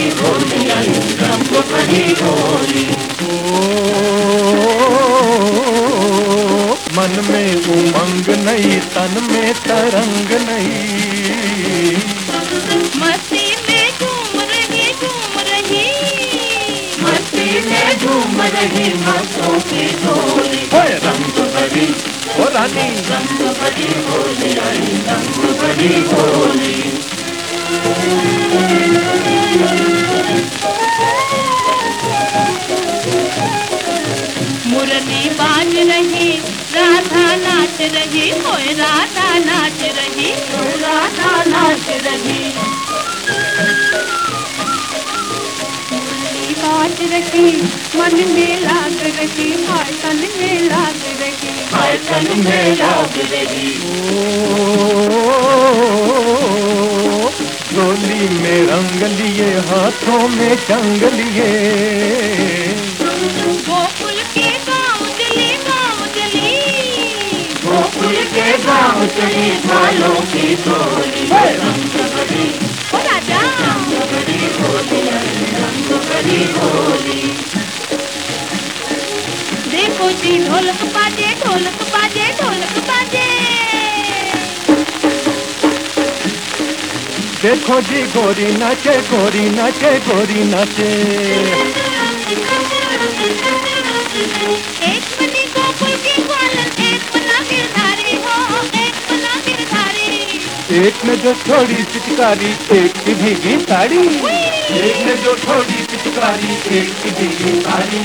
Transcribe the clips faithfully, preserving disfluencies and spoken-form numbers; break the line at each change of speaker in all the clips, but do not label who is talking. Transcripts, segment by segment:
होली आई, रंग भरी होली।
मन में उमंग नहीं, तन में तरंग नहीं,
मस्ती में झूम रही झूम रही, मस्ती में झूम रही मस्तों की टोली। रंग भरी
ओ रानी,
रंग भरी होली आई, रंग भरी होली। मुरली बाज रही, राधा नाच रही, होए राधा नाच रही, राधा नाच रही। मुरली बाज रही, मन में लाग रही, हाय तन में लाग रही, हाय तन में लाग रही।
डोली में रंग लिए, हाथों में जंग लिए,
गोकुल के गाँव चली गाँव चली, गोकुल के गाँव चली झालों की टोली। रंग भरी ओ राजा, रंग भरी होली आई, रंग भरी होली। देखो जी ढोलक बाजे, ढोलक बाजे, ढोलक बाजे।
देखो जी गोरी नाचे, गोरी नाचे, गोरी नाचे।
एक बनी गोकुल की ग्वालन, एक बना गिरधारी हो, एक बना गिरधारी।
एक ने जो छोड़ी पिचकारी, एक की भीगी साड़ी, एक ने जो छोड़ी पिचकारी, एक की भीगी साड़ी।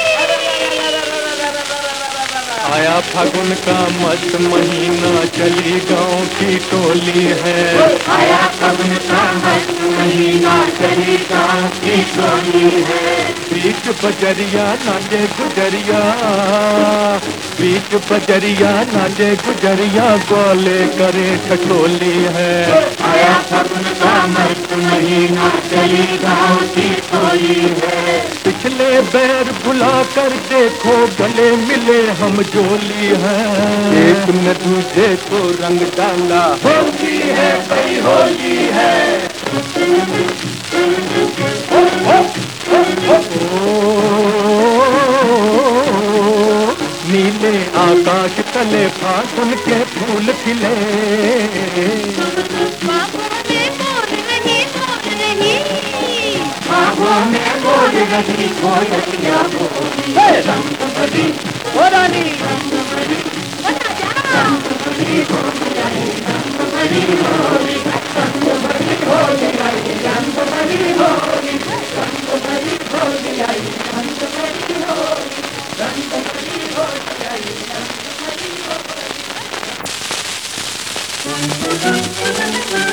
आया फागुन का मस्त महीना, चली गांव की टोली है।
आया फागुन का मस्त महीना, चली गाँव की टोली है।
बीच बजरिया नाचे गुजरिया, बीच बजरिया नाचे गुजरिया, गोले करे ठठोली है।
आया फागुन का मस्त महीना, चली गाँव की टोली है।
पिछले बैर बुला कर देखो, गले मिले हम जोली हैं। एक न दूजे को रंग डाला,
होली है भाई होली है।
नीले आकाश तले फागुन के फूल खिले,
बाबू में बोल रही बोल रही, बाबू में बोल रही कोयलिया बोली। रंग भरी
ओ रानी,
रंग भरी ओ राजा, रंग भरी होली आई, रंग भरी होली, रंग भरी होली आई, रंग भरी होली, रंग भरी होली आई, रंग भरी होली, रंग भरी होली आई, रंग भरी होली।